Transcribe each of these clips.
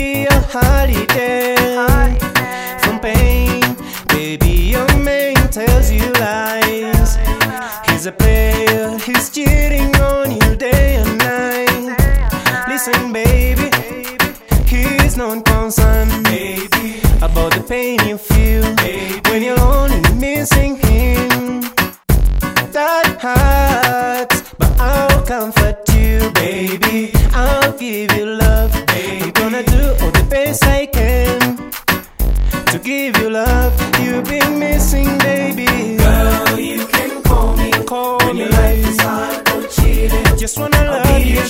be a holiday from pain. Baby, your man tells you lies. He's a player, he's cheating on you day and night. Listen, baby, he's not concerned, baby, about the pain you feel, baby, when you're only missing him. That hurts, but I'll comfort you, baby. I'll give you love, baby. I'm gonna do all the best I can to give you love you've been missing, baby. Girl, you can call me when your life is hard or cheating. Just wanna love you,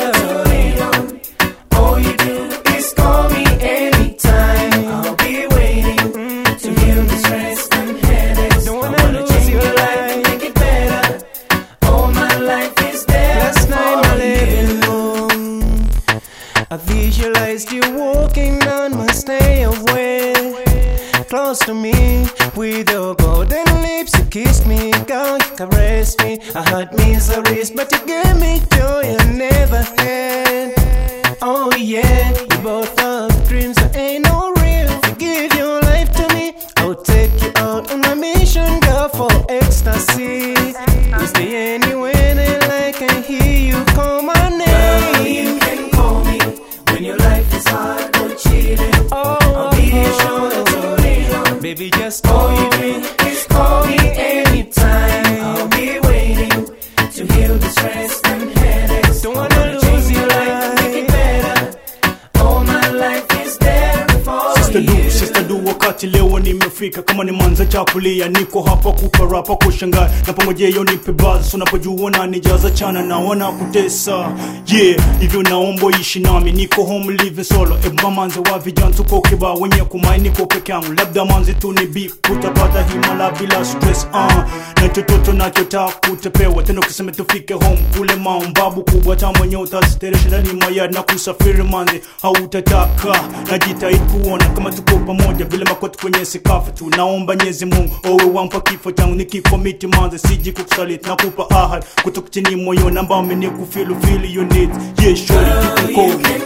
girl. All you do is call me anytime. I'll be waiting to heal the stress and headaches. Don't wanna lose your life, make it better. All my life is there. Last night I lay alone, I visualized you walking down my stairway, close to me, with your golden lips. You kissed me, girl, you caressed me. I had miseries, but you gave me joy I never had. Oh yeah, you both have dreams that ain't no real. You give your life to me, I'll take you out on my mission, girl, for ecstasy. Is there anywhere that I can hear you call my name? Girl, you can call me when your life is hard or cheating. I'll be your shoulder to lean on. Baby, just call all you do is call me anytime. I'll be waiting to heal the stress and headaches. Don't wanna lose your life, make it better. All my life is there for you. Sister do wakati leo nimefika, kama ni manza chakulia, niko hapa kuparapa kushangaa, napongojea yo nipe buzz, unapojua unanijaza chana na wana kutesa. Yeah, hivyo naomba ishi nami, niko home living solo. Manze wa vijana tuko kibao, wenye kumai niko peke yangu. Labda manze tu ni beef, utapata himala bila stress. Na chochote nachotaka utapewa, tena ukisema tufike home kule maumbabu kubwa, ta mwenye utasiteresha ndani mayad na kusafiri manze hautataka. Najitahidi kuona kama tuko pamoja, vile makoti kwenye sikafu tu. Naomba Mwenyezi Mungu owe wampa kifo changu, nikikomiti manze siji kukusaliti. Nakupa ahad kutoka chini moyo, namba mimi nikufeel you need. Yeah, sure, you can call me.